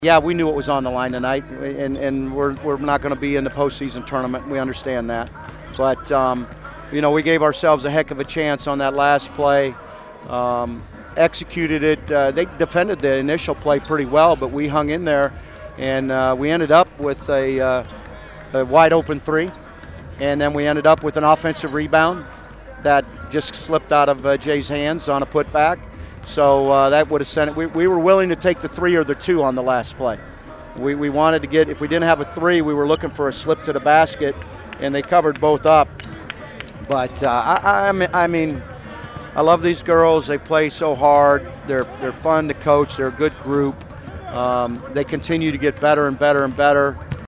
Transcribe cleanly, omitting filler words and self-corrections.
Yeah, we knew what was on the line tonight, and we're not going to be in the postseason tournament. We understand that. But, we gave ourselves a heck of a chance on that last play. Executed it. They defended the initial play pretty well, but we hung in there, and we ended up with a wide-open three. And then we ended up with an offensive rebound that just slipped out of Jay's hands on a putback. So that would have sent it. We were willing to take the 3 or the 2 on the last play. We wanted to get, if we didn't have a 3, we were looking for a slip to the basket, and they covered both up. But, I mean, I love these girls. They play so hard. They're fun to coach. They're a good group. They continue to get better and better and better.